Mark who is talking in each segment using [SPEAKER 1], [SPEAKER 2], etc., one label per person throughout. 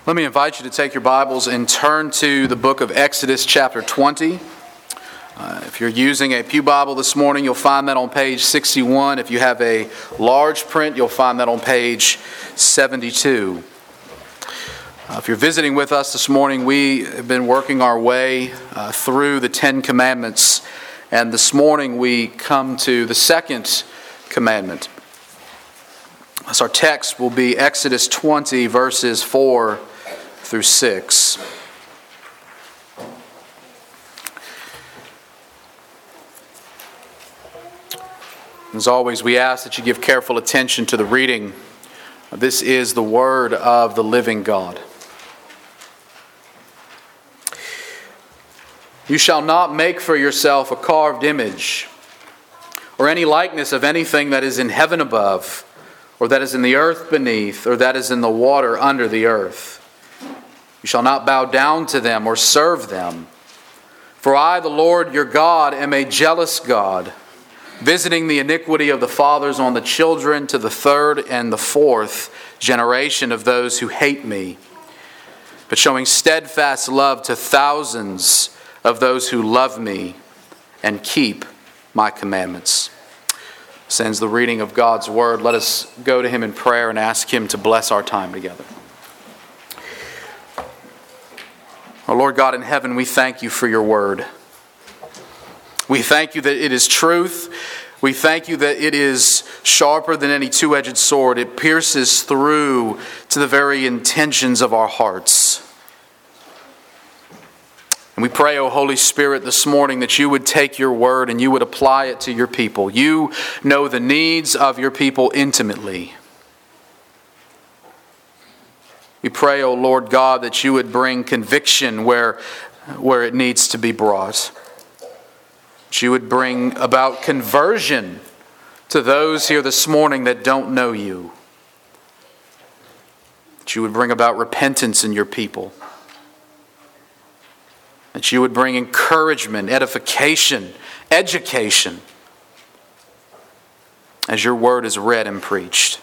[SPEAKER 1] Let me invite you to take your Bibles and turn to the book of Exodus chapter 20. If you're using a Pew Bible this morning, you'll find that on page 61. If you have a large print, you'll find that on page 72. If you're visiting with us this morning, we have been working our way through the Ten Commandments, and this morning we come to the second commandment. So our text will be Exodus 20, verses 4 through 6. As always, we ask that you give careful attention to the reading. This is the word of the living God. You shall not make for yourself a carved image, or any likeness of anything that is in heaven above, or that is in the earth beneath, or that is in the water under the earth. You shall not bow down to them or serve them. For I, the Lord your God, am a jealous God, visiting the iniquity of the fathers on the children to the third and the fourth generation of those who hate me, but showing steadfast love to thousands of those who love me and keep my commandments. This ends the reading of God's word. Let us go to him in prayer and ask him to bless our time together. Our Lord God in heaven, we thank you for your word. We thank you that it is truth. We thank you that it is sharper than any two-edged sword. It pierces through to the very intentions of our hearts. And we pray, O Holy Spirit, this morning that you would take your word and you would apply it to your people. You know the needs of your people intimately. We pray, O Lord God, that you would bring conviction where it needs to be brought. That you would bring about conversion to those here this morning that don't know you. That you would bring about repentance in your people. That you would bring encouragement, edification, education as your word is read and preached.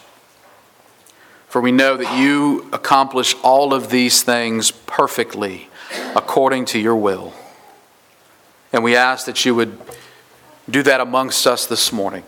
[SPEAKER 1] For we know that you accomplish all of these things perfectly according to your will. And we ask that you would do that amongst us this morning.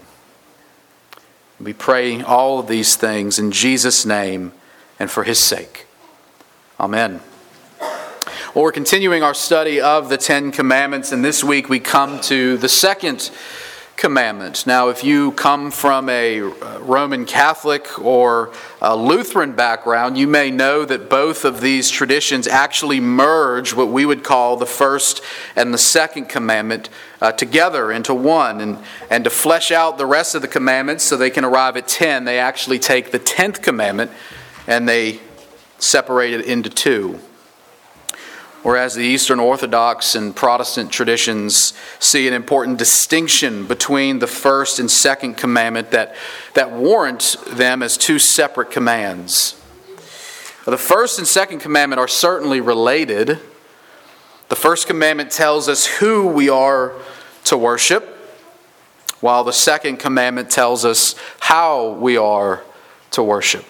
[SPEAKER 1] We pray all of these things in Jesus' name and for his sake. Amen. Well, we're continuing our study of the Ten Commandments, and this week we come to the second commandment. Now, if you come from a Roman Catholic or a Lutheran background, you may know that both of these traditions actually merge what we would call the first and the second commandment together into one. And to flesh out the rest of the commandments so they can arrive at 10, they actually take the 10th commandment and they separate it into two. Whereas the Eastern Orthodox and Protestant traditions see an important distinction between the first and second commandment that warrant them as two separate commands. The first and second commandment are certainly related. The first commandment tells us who we are to worship, while the second commandment tells us how we are to worship.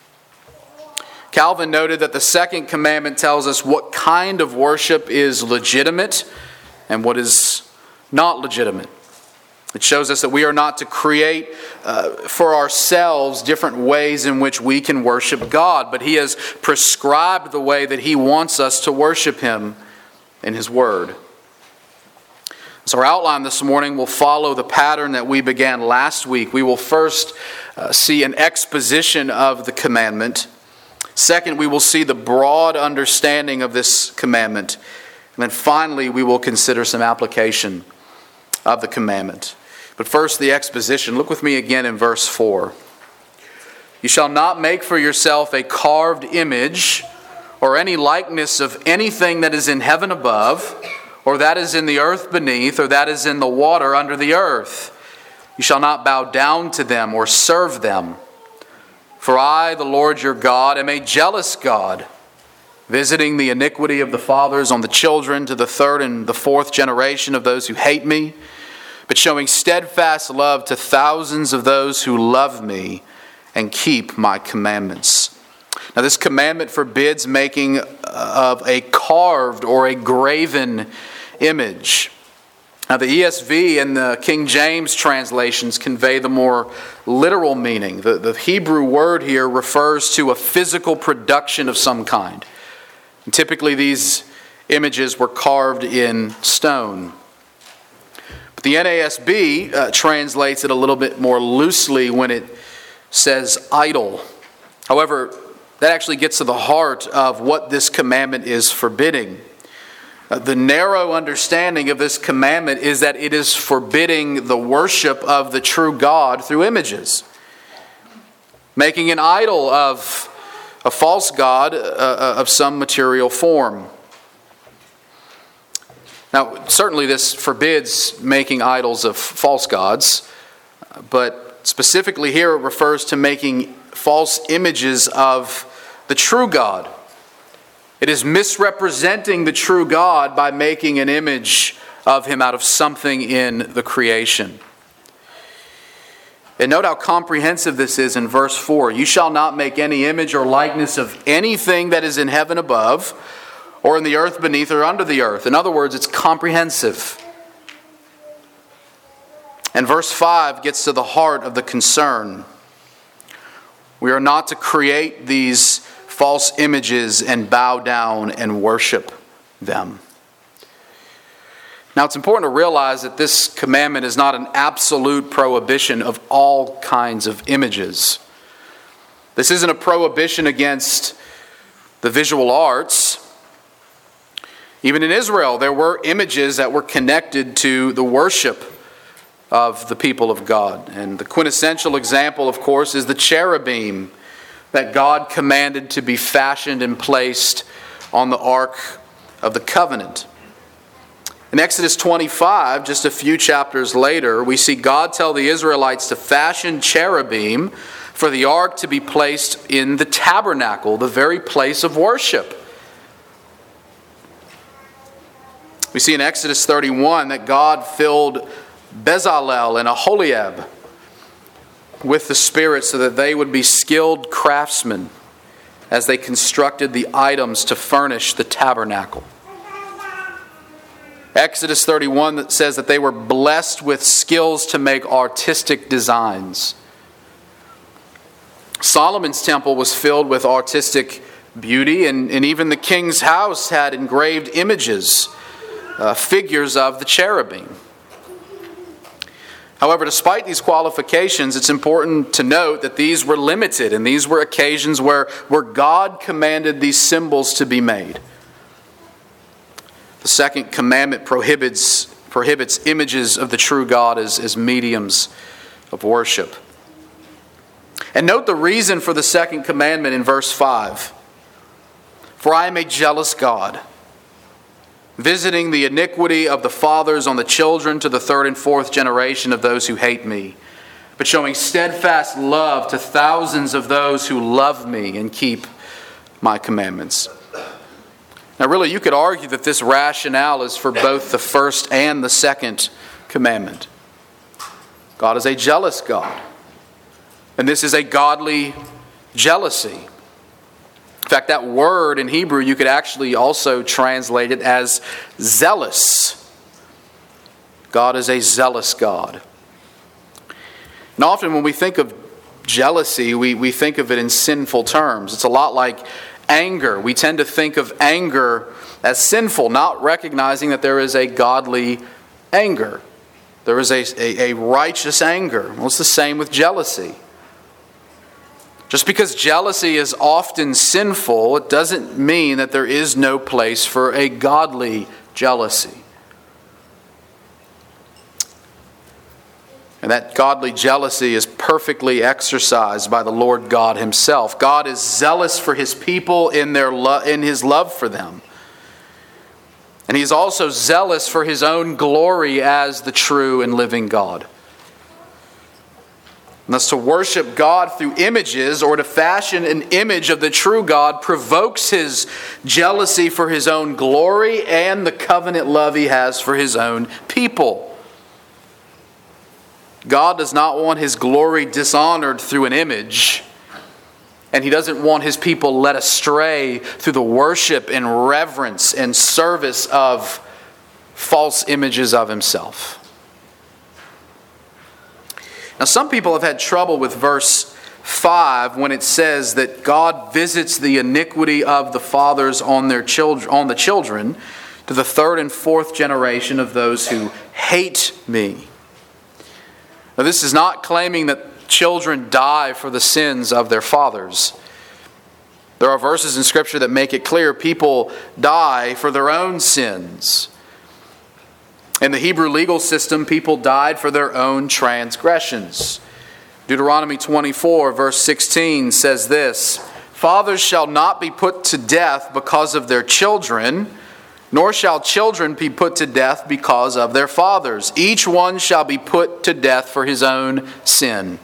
[SPEAKER 1] Calvin noted that the second commandment tells us what kind of worship is legitimate and what is not legitimate. It shows us that we are not to create for ourselves different ways in which we can worship God, but he has prescribed the way that he wants us to worship him in his word. So our outline this morning will follow the pattern that we began last week. We will first see an exposition of the commandment. Second, we will see the broad understanding of this commandment. And then finally, we will consider some application of the commandment. But first, the exposition. Look with me again in verse 4. You shall not make for yourself a carved image or any likeness of anything that is in heaven above, or that is in the earth beneath, or that is in the water under the earth. You shall not bow down to them or serve them. For I, the Lord your God, am a jealous God, visiting the iniquity of the fathers on the children to the third and the fourth generation of those who hate me, but showing steadfast love to thousands of those who love me and keep my commandments. Now, this commandment forbids making of a carved or a graven image. Now, the ESV and the King James translations convey the more literal meaning. The Hebrew word here refers to a physical production of some kind. And typically, these images were carved in stone. But the NASB translates it a little bit more loosely when it says idol. However, that actually gets to the heart of what this commandment is forbidding. The narrow understanding of this commandment is that it is forbidding the worship of the true God through images. Making an idol of a false god of some material form. Now, certainly this forbids making idols of false gods, but specifically here it refers to making false images of the true God. It is misrepresenting the true God by making an image of him out of something in the creation. And note how comprehensive this is in verse 4. You shall not make any image or likeness of anything that is in heaven above, or in the earth beneath, or under the earth. In other words, it's comprehensive. And verse 5 gets to the heart of the concern. We are not to create these false images and bow down and worship them. Now, it's important to realize that this commandment is not an absolute prohibition of all kinds of images. This isn't a prohibition against the visual arts. Even in Israel, there were images that were connected to the worship of the people of God. And the quintessential example, of course, is the cherubim that God commanded to be fashioned and placed on the Ark of the Covenant. In Exodus 25, just a few chapters later, we see God tell the Israelites to fashion cherubim for the Ark to be placed in the tabernacle, the very place of worship. We see in Exodus 31 that God filled Bezalel and Aholiab with the Spirit so that they would be skilled craftsmen as they constructed the items to furnish the tabernacle. Exodus 31 says that they were blessed with skills to make artistic designs. Solomon's temple was filled with artistic beauty, and even the king's house had engraved images, figures of the cherubim. However, despite these qualifications, it's important to note that these were limited, and these were occasions where God commanded these symbols to be made. The second commandment prohibits images of the true God as mediums of worship. And note the reason for the second commandment in verse 5. For I am a jealous God, visiting the iniquity of the fathers on the children to the third and fourth generation of those who hate me, but showing steadfast love to thousands of those who love me and keep my commandments. Now, really, you could argue that this rationale is for both the first and the second commandment. God is a jealous God, and this is a godly jealousy. In fact, that word in Hebrew, you could actually also translate it as zealous. God is a zealous God. And often when we think of jealousy, we think of it in sinful terms. It's a lot like anger. We tend to think of anger as sinful, not recognizing that there is a godly anger. There is a righteous anger. Well, it's the same with jealousy. Just because jealousy is often sinful, it doesn't mean that there is no place for a godly jealousy. And that godly jealousy is perfectly exercised by the Lord God Himself. God is zealous for His people in His love for them. And He's also zealous for His own glory as the true and living God. And thus to worship God through images or to fashion an image of the true God provokes His jealousy for His own glory and the covenant love He has for His own people. God does not want His glory dishonored through an image, And he doesn't want his people led astray through the worship and reverence and service of false images of himself. Now, some people have had trouble with verse 5 when it says that God visits the iniquity of the fathers on the children to the third and fourth generation of those who hate me. Now, this is not claiming that children die for the sins of their fathers. There are verses in Scripture that make it clear people die for their own sins. In the Hebrew legal system, people died for their own transgressions. Deuteronomy 24, verse 16 says this, "Fathers shall not be put to death because of their children, nor shall children be put to death because of their fathers. Each one shall be put to death for his own sin."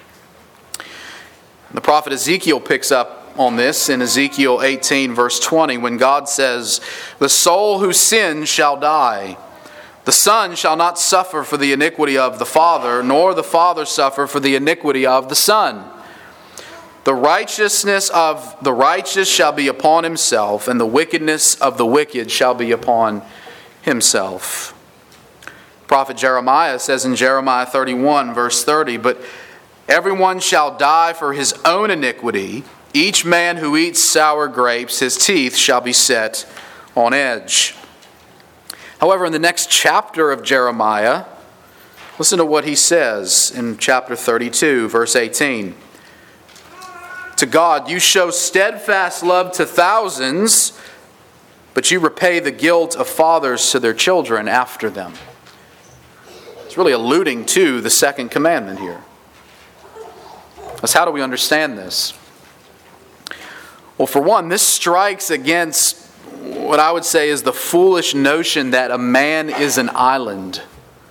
[SPEAKER 1] The prophet Ezekiel picks up on this in Ezekiel 18, verse 20, when God says, "The soul who sins shall die. The son shall not suffer for the iniquity of the father, nor the father suffer for the iniquity of the son. The righteousness of the righteous shall be upon himself, and the wickedness of the wicked shall be upon himself." Prophet Jeremiah says in Jeremiah 31, verse 30, "But everyone shall die for his own iniquity. Each man who eats sour grapes, his teeth shall be set on edge." However, in the next chapter of Jeremiah, listen to what he says in chapter 32, verse 18. "To God, you show steadfast love to thousands, but you repay the guilt of fathers to their children after them." It's really alluding to the second commandment here. Thus, how do we understand this? Well, for one, this strikes against what I would say is the foolish notion that a man is an island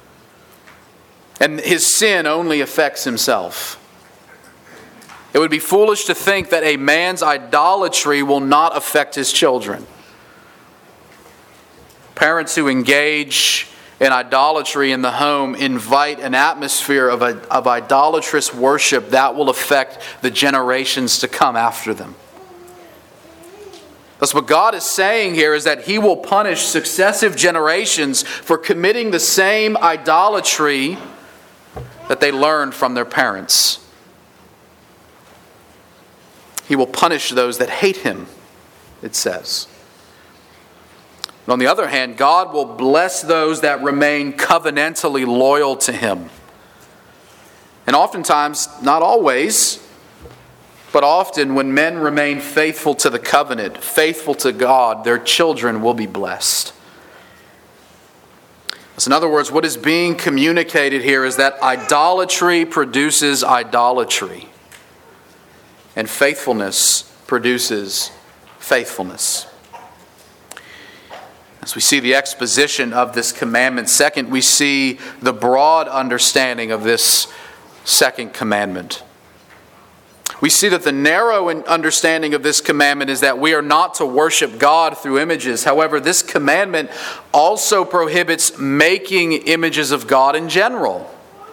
[SPEAKER 1] and his sin only affects himself. It would be foolish to think that a man's idolatry will not affect his children. Parents who engage in idolatry in the home invite an atmosphere of idolatrous worship that will affect the generations to come after them. Thus, what God is saying here is that He will punish successive generations for committing the same idolatry that they learned from their parents. He will punish those that hate Him, it says. But on the other hand, God will bless those that remain covenantally loyal to Him. And oftentimes, not always, but often when men remain faithful to the covenant, faithful to God, their children will be blessed. So in other words, what is being communicated here is that idolatry produces idolatry, and faithfulness produces faithfulness. As we see the exposition of this commandment, second, we see the broad understanding of this second commandment. We see that the narrow understanding of this commandment is that we are not to worship God through images. However, this commandment also prohibits making images of God in general.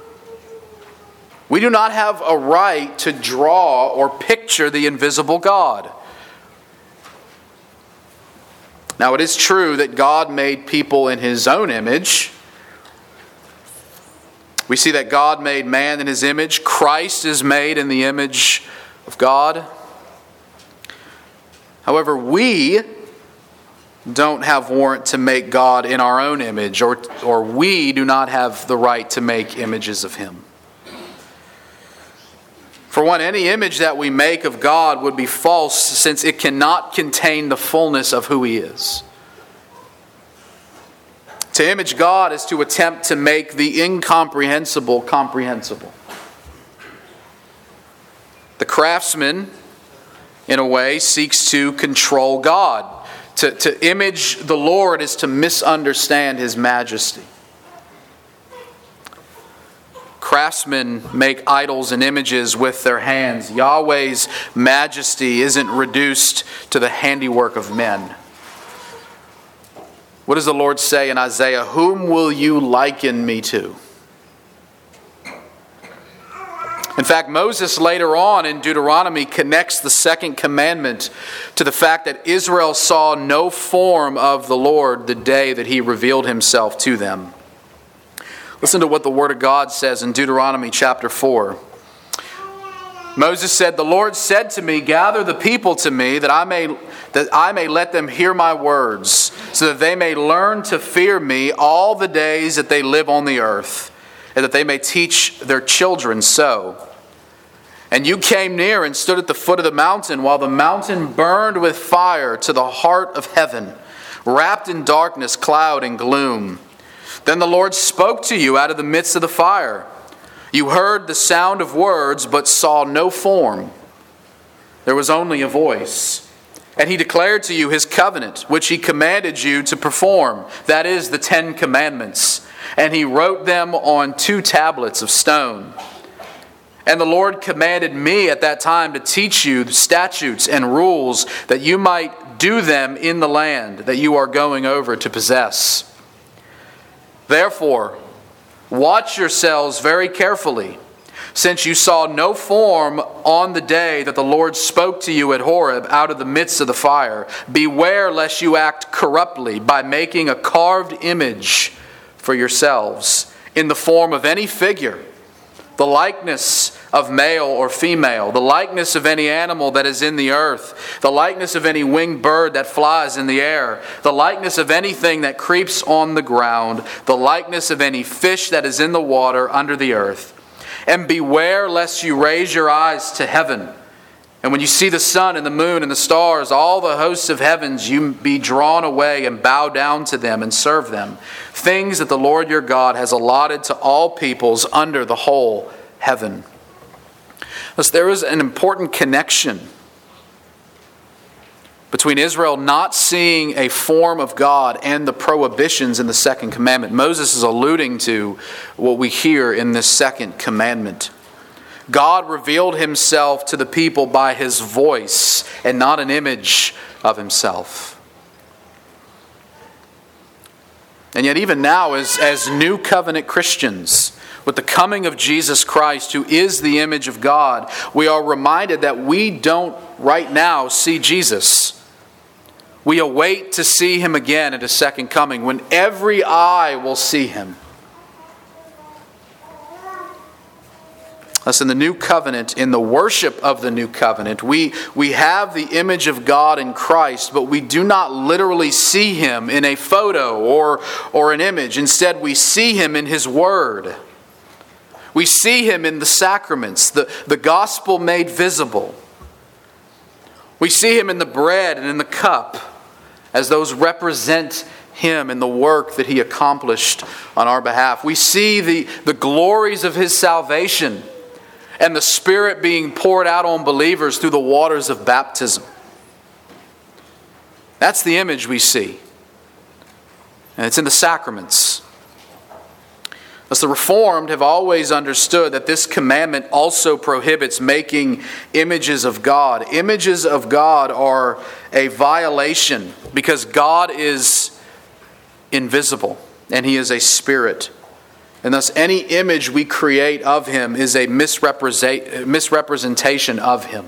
[SPEAKER 1] We do not have a right to draw or picture the invisible God. Now, it is true that God made people in His own image. We see that God made man in His image. Christ is made in the image of God. However, we don't have warrant to make God in our own image, or we do not have the right to make images of Him. For one, any image that we make of God would be false, since it cannot contain the fullness of who He is. To image God is to attempt to make the incomprehensible comprehensible. The craftsman, in a way, seeks to control God. To image the Lord is to misunderstand His majesty. Craftsmen make idols and images with their hands. Yahweh's majesty isn't reduced to the handiwork of men. What does the Lord say in Isaiah? "Whom will you liken me to?" In fact, Moses later on in Deuteronomy connects the second commandment to the fact that Israel saw no form of the Lord the day that he revealed himself to them. Listen to what the Word of God says in Deuteronomy chapter 4. Moses said, "The Lord said to me, gather the people to me that I may let them hear my words, so that they may learn to fear me all the days that they live on the earth, and that they may teach their children so. And you came near and stood at the foot of the mountain, while the mountain burned with fire to the heart of heaven, wrapped in darkness, cloud, and gloom. Then the Lord spoke to you out of the midst of the fire. You heard the sound of words, but saw no form. There was only a voice. And he declared to you his covenant, which he commanded you to perform, that is, the 10 Commandments. And he wrote them on 2 tablets of stone. And the Lord commanded me at that time to teach you statutes and rules, that you might do them in the land that you are going over to possess. Therefore, watch yourselves very carefully, since you saw no form on the day that the Lord spoke to you at Horeb out of the midst of the fire. Beware lest you act corruptly by making a carved image for yourselves in the form of any figure, the likeness of male or female, the likeness of any animal that is in the earth, the likeness of any winged bird that flies in the air, the likeness of anything that creeps on the ground, the likeness of any fish that is in the water under the earth. And beware lest you raise your eyes to heaven, and when you see the sun and the moon and the stars, all the hosts of heavens, you be drawn away and bow down to them and serve them, things that the Lord your God has allotted to all peoples under the whole heaven." Thus, there is an important connection between Israel not seeing a form of God and the prohibitions in the second commandment. Moses is alluding to what we hear in this second commandment. God revealed himself to the people by his voice and not an image of himself. And yet even now, as new covenant Christians, with the coming of Jesus Christ, who is the image of God, we are reminded that we don't right now see Jesus. We await to see him again at his second coming, when every eye will see him. Thus, in the new covenant, in the worship of the new covenant, we have the image of God in Christ, but we do not literally see him in a photo or an image. Instead, we see him in his word. We see him in the sacraments, the gospel made visible. We see him in the bread and in the cup, as those represent him and the work that he accomplished on our behalf. We see the glories of his salvation and the Spirit being poured out on believers through the waters of baptism. That's the image we see. And it's in the sacraments. Thus, the Reformed have always understood that this commandment also prohibits making images of God. Images of God are a violation because God is invisible and he is a spirit. And thus any image we create of him is a misrepresentation of him.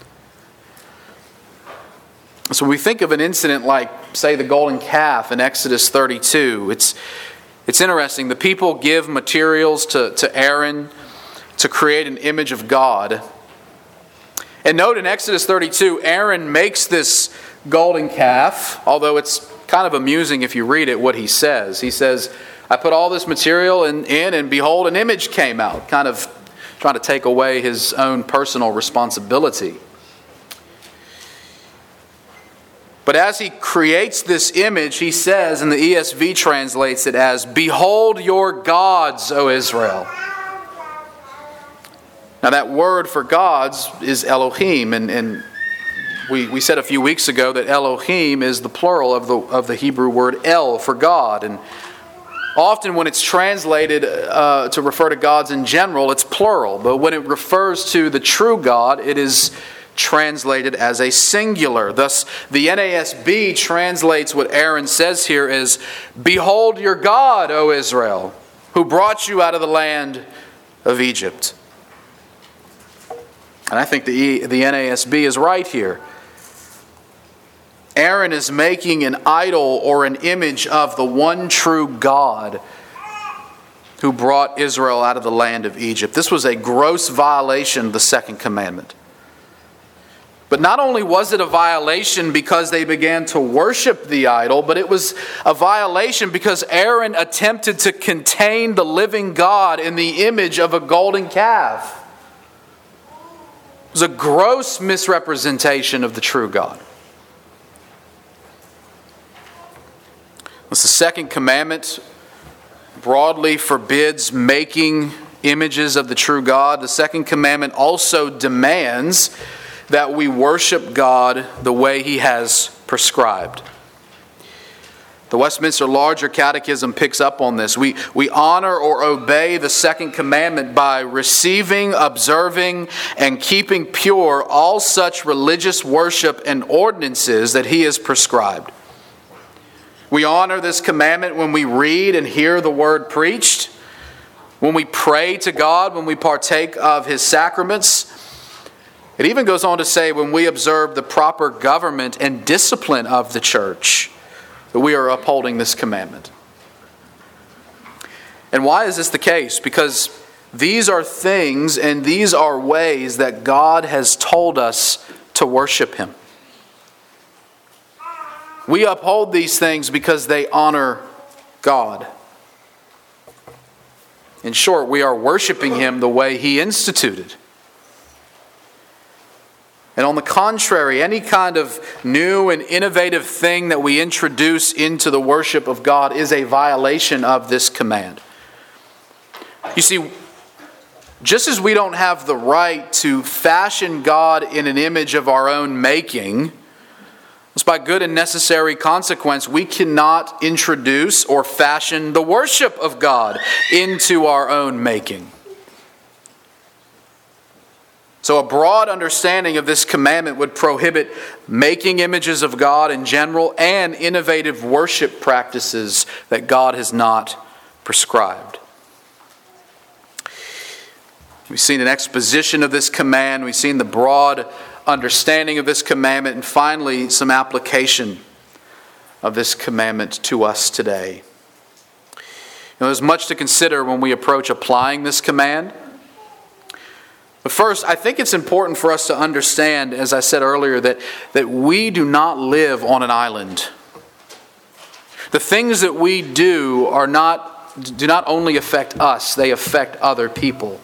[SPEAKER 1] So when we think of an incident like, say, the golden calf in Exodus 32, it's interesting. The people give materials to Aaron to create an image of God. And note in Exodus 32, Aaron makes this golden calf, although it's kind of amusing if you read it, what he says. He says, I put all this material in and behold, an image came out, kind of trying to take away his own personal responsibility. But as he creates this image, he says, and the ESV translates it as, "Behold your gods, O Israel." Now that word for gods is Elohim, and we said a few weeks ago that Elohim is the plural of the Hebrew word El for God. And often when it's translated to refer to gods in general, it's plural. But when it refers to the true God, it is translated as a singular. Thus, the NASB translates what Aaron says here as, "Behold your God, O Israel, who brought you out of the land of Egypt." And I think the NASB is right here. Aaron is making an idol or an image of the one true God who brought Israel out of the land of Egypt. This was a gross violation of the second commandment. But not only was it a violation because they began to worship the idol, but it was a violation because Aaron attempted to contain the living God in the image of a golden calf. It was a gross misrepresentation of the true God. The second commandment broadly forbids making images of the true God. The second commandment also demands that we worship God the way He has prescribed. The Westminster Larger Catechism picks up on this. We honor or obey the second commandment by receiving, observing, and keeping pure all such religious worship and ordinances that He has prescribed. We honor this commandment when we read and hear the word preached, when we pray to God, when we partake of His sacraments. It even goes on to say when we observe the proper government and discipline of the church, that we are upholding this commandment. And why is this the case? Because these are things and these are ways that God has told us to worship Him. We uphold these things because they honor God. In short, we are worshiping Him the way He instituted. And on the contrary, any kind of new and innovative thing that we introduce into the worship of God is a violation of this command. You see, just as we don't have the right to fashion God in an image of our own making, by good and necessary consequence, we cannot introduce or fashion the worship of God into our own making. So a broad understanding of this commandment would prohibit making images of God in general and innovative worship practices that God has not prescribed. We've seen an exposition of this command. We've seen the broad understanding of this commandment, and finally some application of this commandment to us today. There's much to consider when we approach applying this command. But first, I think it's important for us to understand, as I said earlier, that we do not live on an island. The things that we do do not only affect us, they affect other people.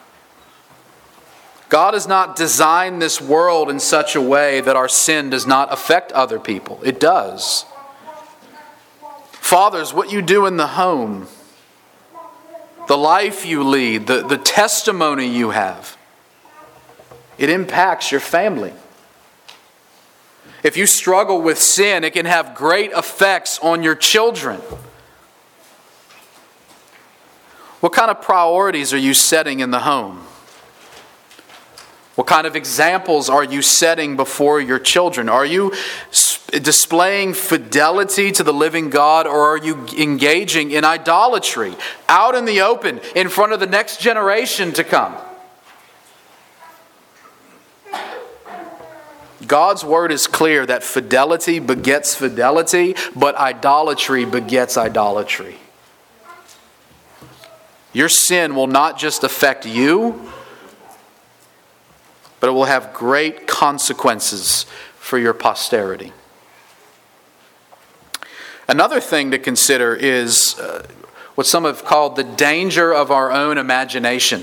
[SPEAKER 1] God has not designed this world in such a way that our sin does not affect other people. It does. Fathers, what you do in the home, the life you lead, the testimony you have, it impacts your family. If you struggle with sin, it can have great effects on your children. What kind of priorities are you setting in the home? What kind of examples are you setting before your children? Are you displaying fidelity to the living God, or are you engaging in idolatry out in the open in front of the next generation to come? God's word is clear that fidelity begets fidelity, but idolatry begets idolatry. Your sin will not just affect you, but it will have great consequences for your posterity. Another thing to consider is what some have called the danger of our own imagination.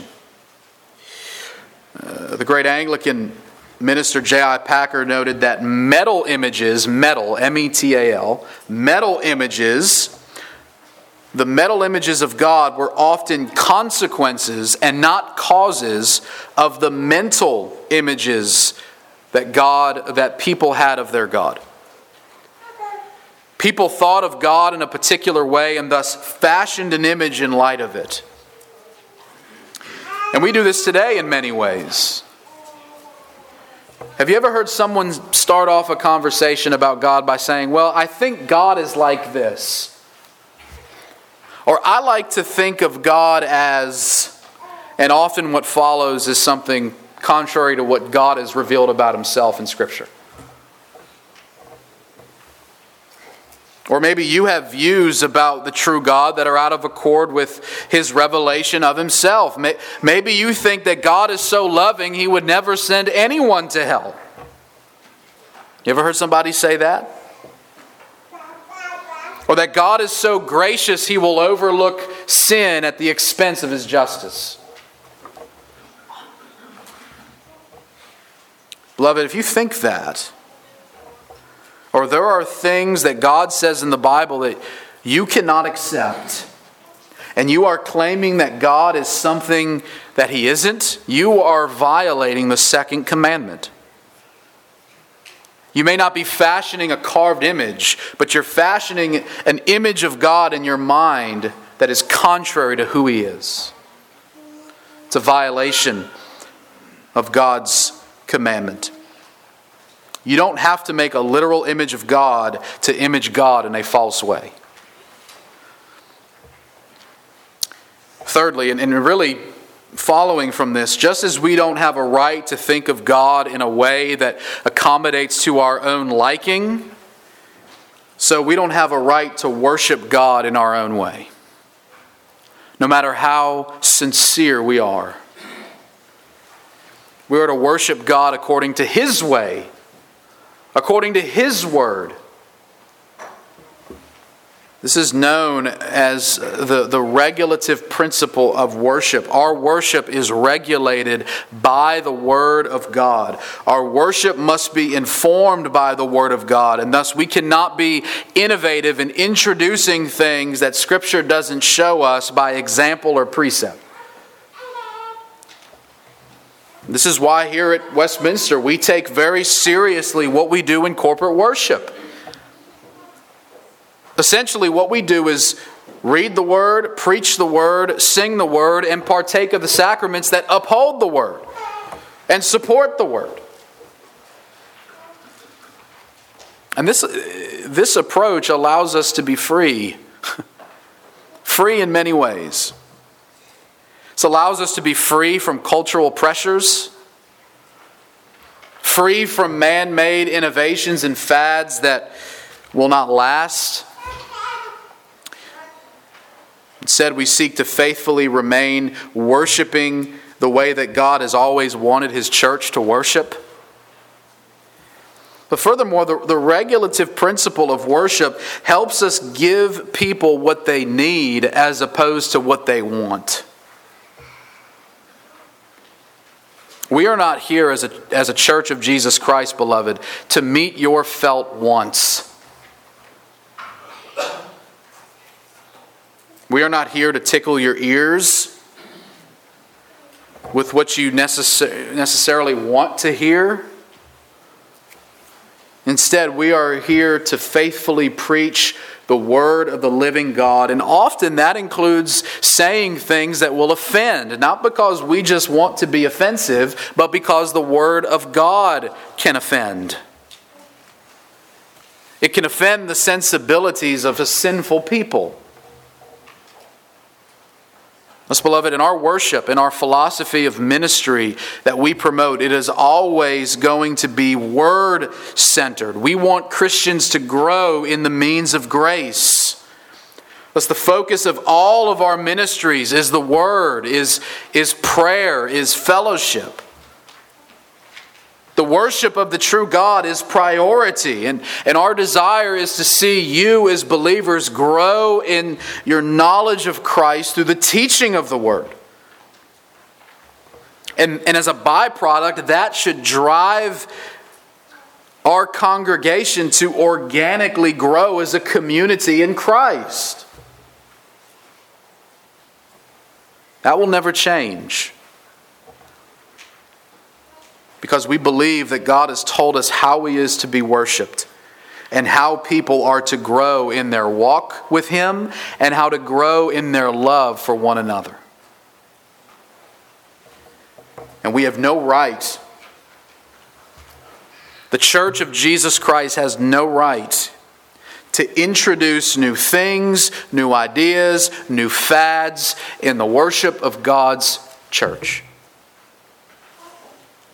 [SPEAKER 1] The great Anglican minister J.I. Packer noted that metal images, M-E-T-A-L, metal images, the metal images of God were often consequences and not causes of the mental images that people had of their God. People thought of God in a particular way and thus fashioned an image in light of it. And we do this today in many ways. Have you ever heard someone start off a conversation about God by saying, well, I think God is like this? Or I like to think of God as, and often what follows is something contrary to what God has revealed about himself in Scripture. Or maybe you have views about the true God that are out of accord with his revelation of himself. Maybe you think that God is so loving he would never send anyone to hell. You ever heard somebody say that? Or that God is so gracious he will overlook sin at the expense of his justice. Beloved, if you think that, or there are things that God says in the Bible that you cannot accept, and you are claiming that God is something that he isn't, you are violating the second commandment. You may not be fashioning a carved image, but you're fashioning an image of God in your mind that is contrary to who he is. It's a violation of God's commandment. You don't have to make a literal image of God to image God in a false way. Thirdly, and really following from this, just as we don't have a right to think of God in a way that accommodates to our own liking, so we don't have a right to worship God in our own way, no matter how sincere we are. We are to worship God according to his way, according to his word. This is known as the regulative principle of worship. Our worship is regulated by the Word of God. Our worship must be informed by the Word of God, and thus we cannot be innovative in introducing things that Scripture doesn't show us by example or precept. This is why here at Westminster we take very seriously what we do in corporate worship. Essentially, what we do is read the Word, preach the Word, sing the Word, and partake of the sacraments that uphold the Word and support the Word. And this approach allows us to be free. Free in many ways. This allows us to be free from cultural pressures, free from man-made innovations and fads that will not last. Instead, we seek to faithfully remain worshiping the way that God has always wanted his church to worship. But furthermore, the regulative principle of worship helps us give people what they need as opposed to what they want. We are not here as a church of Jesus Christ, beloved, to meet your felt wants. We are not here to tickle your ears with what you necessarily want to hear. Instead, we are here to faithfully preach the word of the living God. And often that includes saying things that will offend, not because we just want to be offensive, but because the word of God can offend. It can offend the sensibilities of a sinful people. Thus, beloved, in our worship, in our philosophy of ministry that we promote, it is always going to be word-centered. We want Christians to grow in the means of grace. Thus, the focus of all of our ministries is the Word, is prayer, is fellowship. The worship of the true God is priority, and our desire is to see you as believers grow in your knowledge of Christ through the teaching of the Word. And as a byproduct, that should drive our congregation to organically grow as a community in Christ. That will never change. Because we believe that God has told us how He is to be worshipped and how people are to grow in their walk with Him and how to grow in their love for one another. And we have no right. The Church of Jesus Christ has no right to introduce new things, new ideas, new fads in the worship of God's church.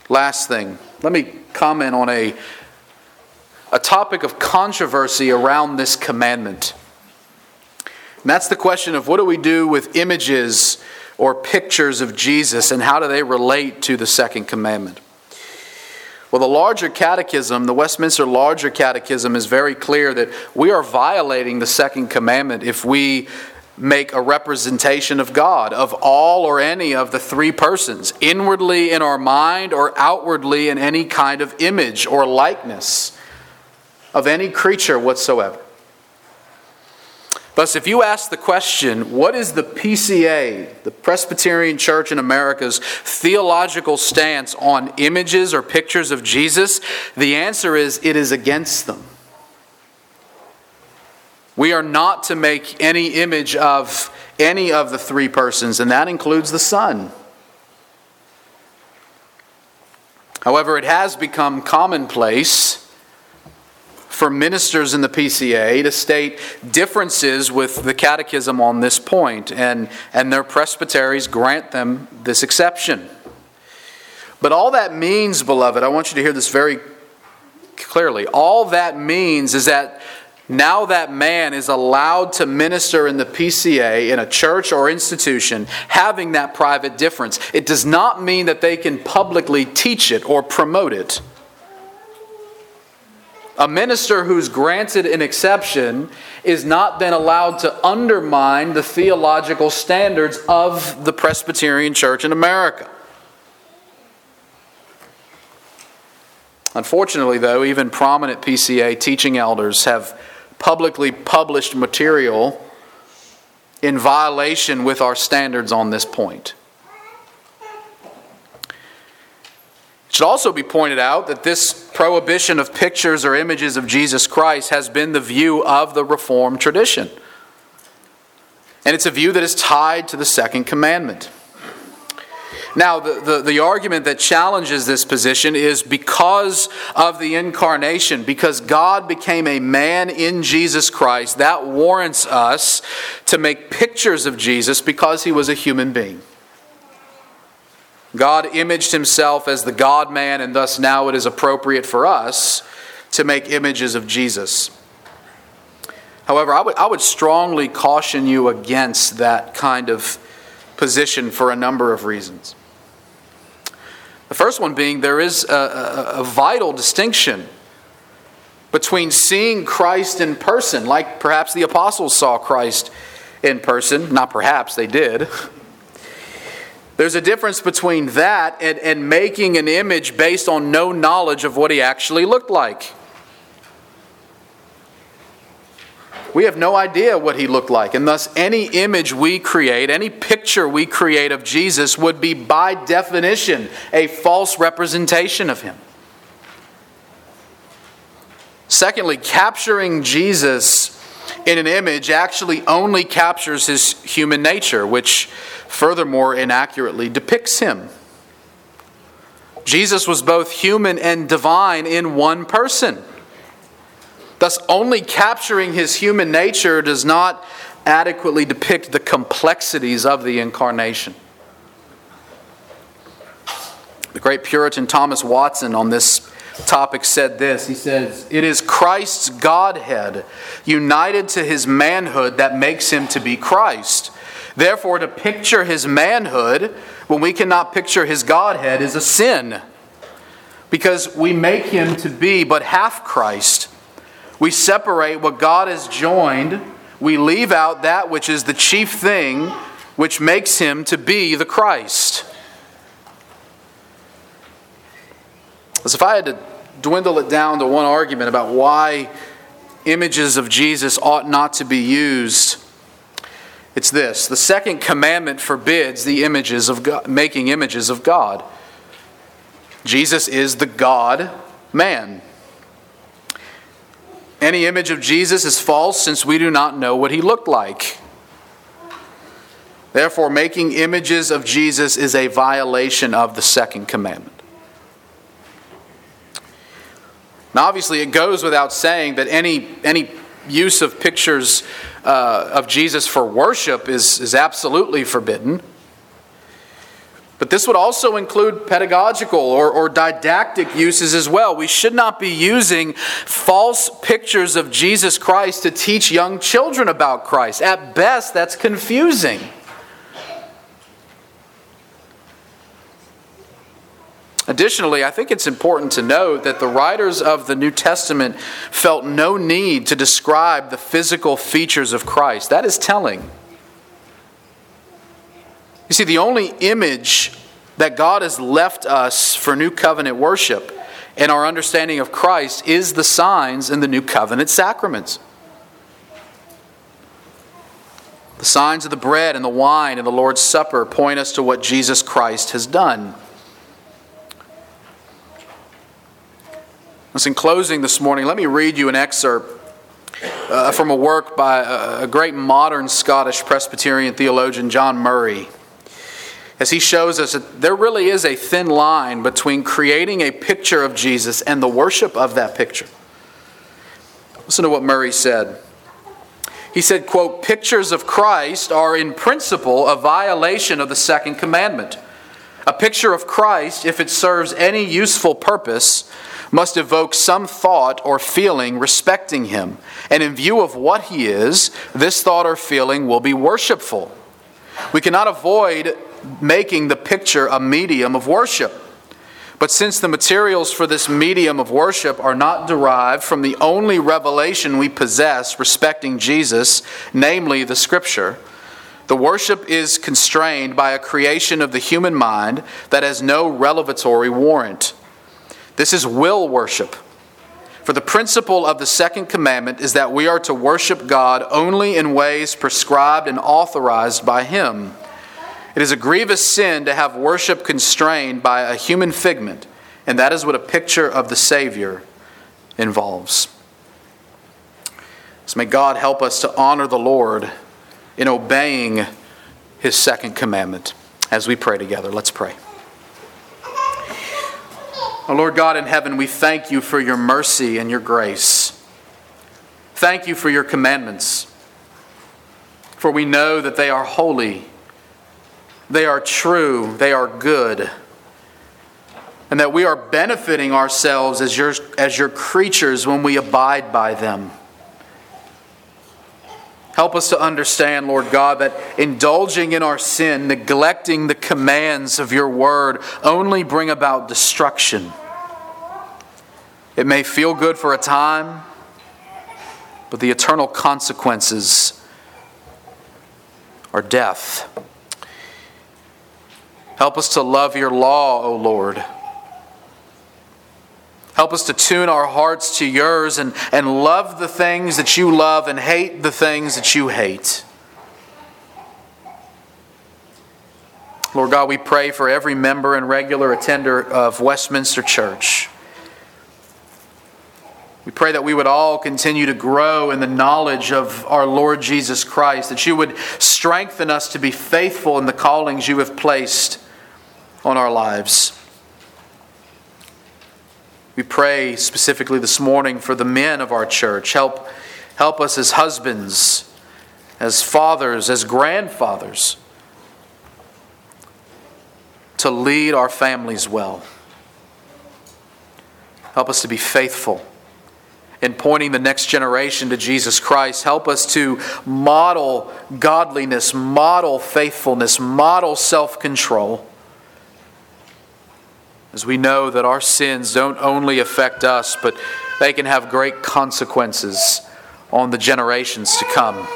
[SPEAKER 1] Last thing, let me comment on a topic of controversy around this commandment. And that's the question of what do we do with images or pictures of Jesus, and how do they relate to the second commandment? Well, the larger catechism, the Westminster Larger Catechism, is very clear that we are violating the second commandment if we make a representation of God, of all or any of the three persons, inwardly in our mind or outwardly in any kind of image or likeness of any creature whatsoever. Thus, if you ask the question, what is the PCA, the Presbyterian Church in America's theological stance on images or pictures of Jesus? The answer is, it is against them. We are not to make any image of any of the three persons, and that includes the Son. However, it has become commonplace for ministers in the PCA to state differences with the Catechism on this point, and their presbyteries grant them this exception. But all that means, beloved, I want you to hear this very clearly. All that means is that now that man is allowed to minister in the PCA in a church or institution having that private difference. It does not mean that they can publicly teach it or promote it. A minister who's granted an exception is not then allowed to undermine the theological standards of the Presbyterian Church in America. Unfortunately, though, even prominent PCA teaching elders have publicly published material in violation with our standards on this point. It should also be pointed out that this prohibition of pictures or images of Jesus Christ has been the view of the Reformed tradition. And it's a view that is tied to the second commandment. Now, the argument that challenges this position is because of the incarnation, because God became a man in Jesus Christ, that warrants us to make pictures of Jesus because he was a human being. God imaged himself as the God-man, and thus now it is appropriate for us to make images of Jesus. However, I would strongly caution you against that kind of position for a number of reasons. The first one being there is a vital distinction between seeing Christ in person, like perhaps the apostles saw Christ in person. Not perhaps, they did. There's a difference between that and making an image based on no knowledge of what he actually looked like. We have no idea what he looked like, and thus any image we create, any picture we create of Jesus would be by definition a false representation of him. Secondly, capturing Jesus in an image actually only captures his human nature, which furthermore inaccurately depicts him. Jesus was both human and divine in one person. Thus, only capturing his human nature does not adequately depict the complexities of the incarnation. The great Puritan Thomas Watson on this topic said this. He says, "It is Christ's Godhead united to his manhood that makes him to be Christ. Therefore, to picture his manhood when we cannot picture his Godhead is a sin, because we make him to be but half Christ. We separate what God has joined. We leave out that which is the chief thing, which makes him to be the Christ." As if I had to dwindle it down to one argument about why images of Jesus ought not to be used, it's this: the second commandment forbids the images of God, making images of God. Jesus is the God-man. Any image of Jesus is false since we do not know what he looked like. Therefore, making images of Jesus is a violation of the second commandment. Now, obviously, it goes without saying that any use of pictures of Jesus for worship is absolutely forbidden. But this would also include pedagogical or didactic uses as well. We should not be using false pictures of Jesus Christ to teach young children about Christ. At best, that's confusing. Additionally, I think it's important to note that the writers of the New Testament felt no need to describe the physical features of Christ. That is telling. You see, the only image that God has left us for New Covenant worship and our understanding of Christ is the signs in the New Covenant sacraments. The signs of the bread and the wine and the Lord's Supper point us to what Jesus Christ has done. In closing this morning, let me read you an excerpt from a work by a great modern Scottish Presbyterian theologian, John Murray, as he shows us that there really is a thin line between creating a picture of Jesus and the worship of that picture. Listen to what Murray said. He said, quote, "Pictures of Christ are in principle a violation of the second commandment. A picture of Christ, if it serves any useful purpose, must evoke some thought or feeling respecting him. And in view of what he is, this thought or feeling will be worshipful. We cannot avoid making the picture a medium of worship. But since the materials for this medium of worship are not derived from the only revelation we possess respecting Jesus, namely the Scripture, the worship is constrained by a creation of the human mind that has no revelatory warrant. This is will worship. For the principle of the second commandment is that we are to worship God only in ways prescribed and authorized by Him. It is a grievous sin to have worship constrained by a human figment, and that is what a picture of the Savior involves. So may God help us to honor the Lord in obeying His second commandment. As we pray together, let's pray. Oh Lord God in heaven, we thank you for your mercy and your grace. Thank you for your commandments, for we know that they are holy, they are true, they are good, and that we are benefiting ourselves as your creatures when we abide by them. Help us to understand, Lord God, that indulging in our sin, neglecting the commands of your word, only bring about destruction. It may feel good for a time, but the eternal consequences are death. Help us to love your law, O Lord. Help us to tune our hearts to yours and love the things that you love and hate the things that you hate. Lord God, we pray for every member and regular attender of Westminster Church. We pray that we would all continue to grow in the knowledge of our Lord Jesus Christ, that you would strengthen us to be faithful in the callings you have placed on our lives. We pray specifically this morning for the men of our church. Help us as husbands, as fathers, as grandfathers, to lead our families well. Help us to be faithful in pointing the next generation to Jesus Christ. Help us to model godliness, model faithfulness, model self-control. As we know that our sins don't only affect us, but they can have great consequences on the generations to come.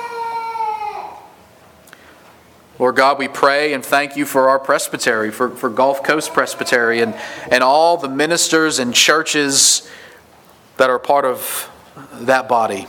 [SPEAKER 1] Lord God, we pray and thank you for our presbytery, for Gulf Coast Presbytery, and all the ministers and churches that are part of that body.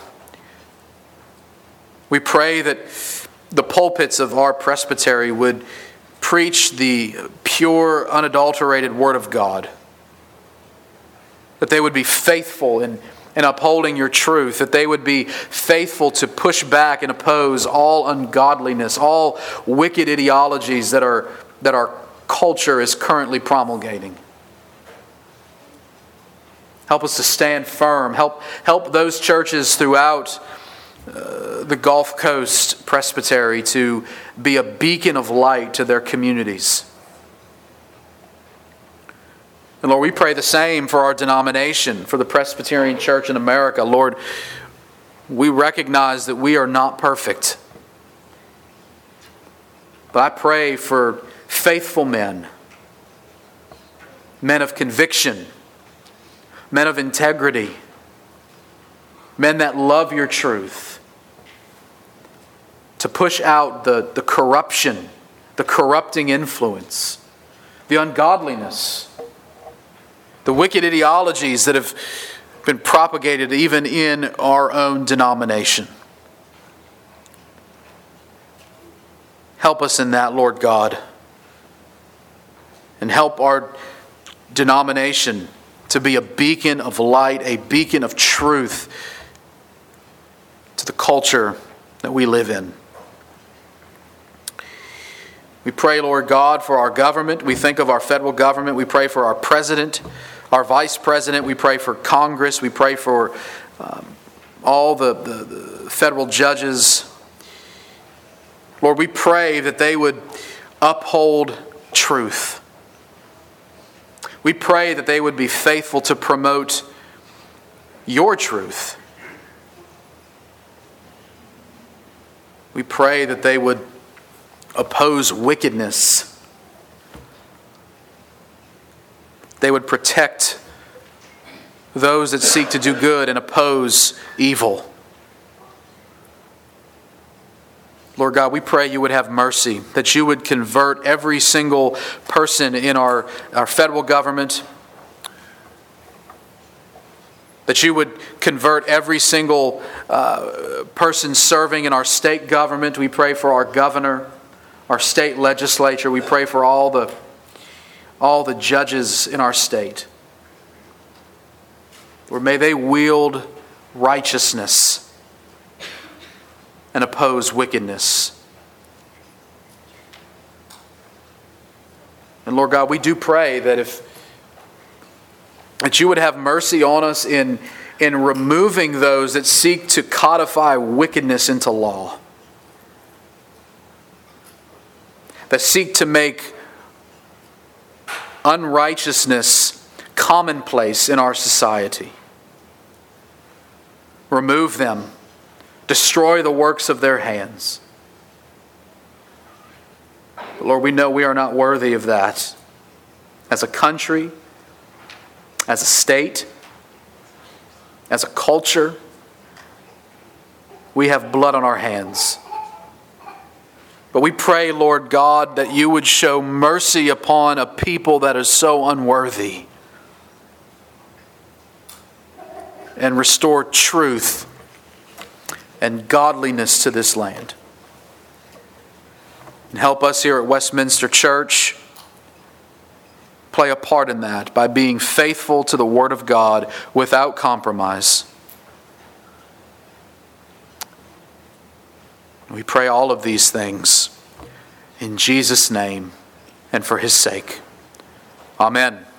[SPEAKER 1] We pray that the pulpits of our presbytery would preach the pure, unadulterated Word of God. That they would be faithful in upholding your truth. That they would be faithful to push back and oppose all ungodliness, all wicked ideologies that our culture is currently promulgating. Help us to stand firm. Help those churches throughout the Gulf Coast Presbytery to be a beacon of light to their communities. And Lord, we pray the same for our denomination, for the Presbyterian Church in America. Lord, we recognize that we are not perfect. But I pray for faithful men, men of conviction, men of integrity, men that love your truth, to push out the corruption, the corrupting influence, the ungodliness, the wicked ideologies that have been propagated even in our own denomination. Help us in that, Lord God. And help our denomination to be a beacon of light, a beacon of truth to the culture that we live in. We pray, Lord God, for our government. We think of our federal government. We pray for our president, our vice president. We pray for Congress. We pray for all the federal judges. Lord, we pray that they would uphold truth. We pray that they would be faithful to promote your truth. We pray that they would oppose wickedness. They would protect those that seek to do good and oppose evil. Lord God, we pray you would have mercy, that you would convert every single person in our federal government, that you would convert every single person serving in our state government. We pray for our governor, our state legislature. We pray for all the judges in our state. Lord, may they wield righteousness and oppose wickedness. And Lord God, we do pray that you would have mercy on us in removing those that seek to codify wickedness into law, that seek to make unrighteousness commonplace in our society. Remove them. Destroy the works of their hands. But Lord, we know we are not worthy of that. As a country, as a state, as a culture, we have blood on our hands. But we pray, Lord God, that you would show mercy upon a people that is so unworthy and restore truth and godliness to this land. And help us here at Westminster Church play a part in that by being faithful to the Word of God without compromise. We pray all of these things in Jesus' name and for His sake. Amen.